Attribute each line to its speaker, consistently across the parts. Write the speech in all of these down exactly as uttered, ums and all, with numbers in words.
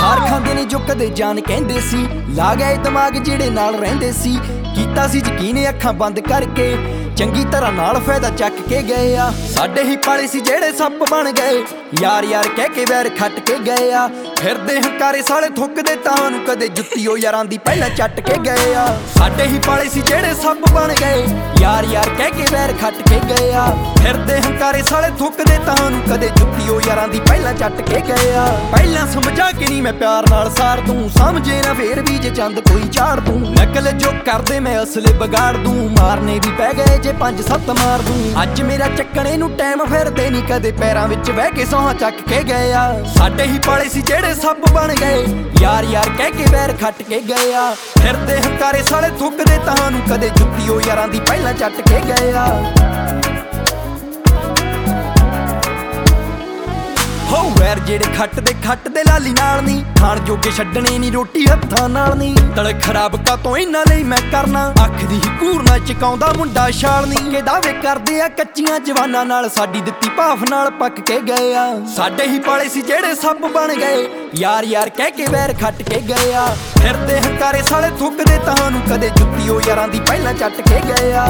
Speaker 1: ਮਾਰ ਖਾਂਦੇ ਨੇ ਜੋ ਕਦੇ ਜਾਨ ਕਹਿੰਦੇ ਸੀ, ਲਾ ਗਏ ਦਿਮਾਗ ਜਿਹੜੇ ਨਾਲ ਰਹਿੰਦੇ ਸੀ। ਕੀਤਾ ਸੀ ਯਕੀਨ ਅੱਖਾਂ ਬੰਦ ਕਰਕੇ, ਚੰਗੀ ਤਰ੍ਹਾਂ ਨਾਲ ਫਾਇਦਾ ਚੱਕ ਕੇ ਗਏ ਆ। ਸਾਡੇ ਹੀ ਪਾਲੇ ਸੀ ਜਿਹੜੇ ਸੱਪ ਬਣ ਗਏ, ਯਾਰ ਯਾਰ ਕਹਿ ਕੇ ਵੈਰ ਖੱਟ ਕੇ ਗਏ ਆ। ਫਿਰਦੇ ਹੰਕਾਰੇ ਸਾਲੇ ਥੁੱਕਦੇ ਤੁਹਾਨੂੰ ਕਦੇ ਜੁੱਤੀ ਉਹ ਯਾਰਾਂ ਦੀ ਪਹਿਲਾਂ ਚੱਟ ਕੇ ਗਏ ਆ। ਸਾਡੇ ਹੀ ਪਾਲੇ ਸੀ ਜਿਹੜੇ ਸੱਪ ਬਣ ਗਏ, ਯਾਰ ਯਾਰ ਕਹਿ ਕੇ ਵੈਰ ਖੱਟ ਕੇ ਗਏ ਆ। ਫਿਰਦੇ ਹੰਕਾਰੇ ਸਾਲੇ ਥੁੱਕਦੇ ਤੁਹਾਨੂੰ ਕਦੇ ਜੁੱਤੀ ਉਹ ਯਾਰਾਂ ਦੀ ਪਹਿਲਾਂ ਚੱਟ ਕੇ ਗਏ ਆ। ਪਹਿਲਾਂ ਸਮਝਾ ਕੇ ਨਹੀਂ ਮੈਂ ਪਿਆਰ ਨਾਲ ਸਾਰ ਦੂੰ, ਸਮਝੇ ਨਾ ਫੇਰ ਵੀ ਜੇ ਚੰਦ ਕੋਈ ਚਾੜ ਦੂੰ। ਨਕਲ ਜੋ ਕਰਦੇ ਮੈਂ ਅਸਲੇ ਵਿਗਾੜ ਦੂੰ, ਮਾਰਨੇ ਵੀ ਪੈ ਗਏ ਜੇ ਪੰਜ ਸੱਤ ਮਾਰ ਦੂੰ। ਅੱਜ ਮੇਰਾ ਚੱਕਣੇ ਨੂੰ ਟਾਈਮ ਫਿਰਦੇ ਨਹੀਂ ਕਦੇ ਪੈਰਾਂ ਵਿੱਚ ਬਹਿ ਕੇ ਸੌਹਾਂ ਚੱਕ ਕੇ ਗਏ ਆ। ਸਾਡੇ ਹੀ ਪਾਲੇ ਸੀ ਜਿਹੜੇ ਸੱਪ ਬਣ ਗਏ, ਯਾਰ ਯਾਰ ਕਹਿ ਕੇ ਵੈਰ ਖੱਟ ਕੇ ਗਏ ਆ। ਫਿਰਦੇ ਹੰਕਾਰੇ ਸਾਲੇ ਥੁੱਕਦੇ ਤੁਹਾਨੂੰ ਕਦੇ ਜੁੱਤੀ ਉਹ ਯਾਰਾਂ ਦੀ ਪਹਿਲਾਂ ਚੱਟ ਕੇ ਗਏ ਆ। ਹੋ ਵੈਰ ਜਿਹੜੇ ਖੱਟ ਦੇ ਖੱਟ ਦੇ ਲਾਲੀ ਨਾਲ ਨਹੀਂ, ਖਾਣ ਜੋਗੇ ਛੱਡਣੇ ਨਹੀਂ ਰੋਟੀ ਹੱਥਾਂ ਨਾਲ ਨਹੀਂ। ਤਲ ਖਰਾਬ ਕਾ ਤੋਂ ਇਹਨਾਂ ਲਈ ਮੈਂ ਕਰਨਾ, ਅੱਖ ਦੀ ਹੀ ਘੂਰ ਨਾ ਚਕਾਉਂਦਾ ਮੁੰਡਾ ਛਾਲ ਨਹੀਂ। ਇਹ ਦਾਅਵੇ ਕਰਦੇ ਆ ਕੱਚੀਆਂ ਜਵਾਨਾਂ ਨਾਲ, ਸਾਡੀ ਦਿੱਤੀ ਭਾਫ ਨਾਲ ਪੱਕ ਕੇ ਗਏ ਆ। ਸਾਡੇ ਹੀ ਪਾਲੇ ਸੀ ਜਿਹੜੇ ਸੱਪ ਬਣ ਗਏ, ਯਾਰ ਯਾਰ ਕਹਿ ਕੇ ਵੈਰ ਖੱਟ ਕੇ ਗਏ ਆ। ਫਿਰਦੇ ਹੰਕਾਰੇ ਸਾਲੇ ਥੁੱਕਦੇ ਤੁਹਾਨੂੰ ਕਦੇ ਜੁੱਤੀ ਉਹ ਯਾਰਾਂ ਦੀ ਪਹਿਲਾਂ ਚੱਟ ਕੇ ਗਏ ਆ।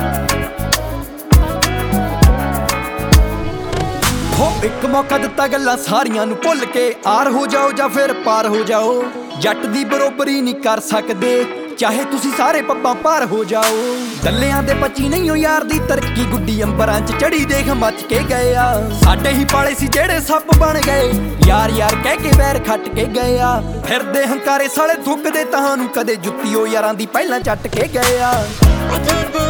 Speaker 1: ਹੋ ਇੱਕ ਮੌਕਾ ਦਿੱਤਾ ਗੱਲਾਂ ਸਾਰੀਆਂ ਨੂੰ ਭੁੱਲ ਕੇ, ਆਰ ਹੋ ਜਾਓ ਜਾਂ ਫਿਰ ਪਾਰ ਹੋ ਜਾਓ। ਜੱਟ ਦੀ ਬਰੋਬਰੀ ਨਹੀਂ ਕਰ ਸਕਦੇ, ਚਾਹੇ ਤੁਸੀਂ ਸਾਰੇ ਪੱਪਾਂ ਪਾਰ ਹੋ ਜਾਓ। ਦੱਲਿਆਂ ਦੇ ਪੱਚੀ ਨਹੀਂ ਹੋ ਯਾਰ ਦੀ ਤਰੱਕੀ, ਗੁੱਡੀ ਅੰਬਰਾਂ 'ਚ ਚੜੀ ਦੇਖ ਮੱਚ ਕੇ ਗਏ ਆ। ਸਾਡੇ ਹੀ ਪਾਲੇ ਸੀ ਜਿਹੜੇ ਸੱਪ ਬਣ ਗਏ, ਯਾਰ ਯਾਰ ਕਹਿ ਕੇ ਵੈਰ ਖੱਟ ਕੇ ਗਏ ਆ। ਫਿਰਦੇ ਹੰਕਾਰੇ ਸਾਲੇ ਥੁੱਕਦੇ ਤੁਹਾਨੂੰ ਕਦੇ ਜੁੱਤੀ ਉਹ ਯਾਰਾਂ ਦੀ ਪਹਿਲਾਂ ਚੱਟ ਕੇ ਗਏ ਆ।